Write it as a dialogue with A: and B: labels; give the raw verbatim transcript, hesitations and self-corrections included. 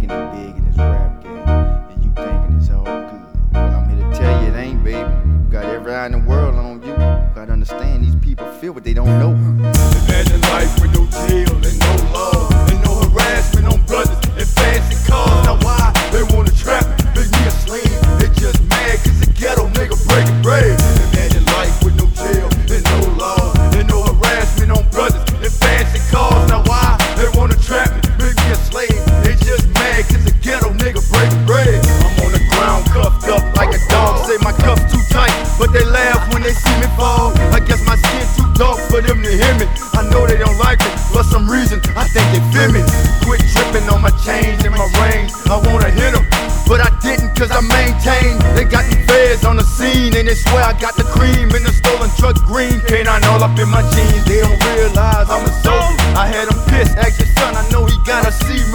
A: getting big in this rap game, and you thinking it's all good. Well, I'm here to tell you it ain't, baby. You got every eye in the world on you. You gotta understand these people feel what they don't know.
B: Imagine life with no jail and no love, and no harassment on brothers and fancy cars. Now why they wanna trap me, make me a slave? They just mad cause the ghetto nigga breaking bread. Imagine life with no jail and no love, and no harassment on brothers and fancy cars. Now why they wanna trap me, make me a slave? They just mad cause the ghetto nigga breaking bread. I'm on the ground cuffed up like a dog, say my cuffs too tight, but they laugh when they see me fall. I guess my skin too dark for them to hear me. I know they don't like it, for some reason I think they feel me. Quit tripping on my chains and my rings, I wanna hit them, but I didn't cause I maintained. They got the feds on the scene and they swear I got the cream in the stolen truck green. Canine all up in my jeans, they don't realize I'm a soldier. I had them pissed, acting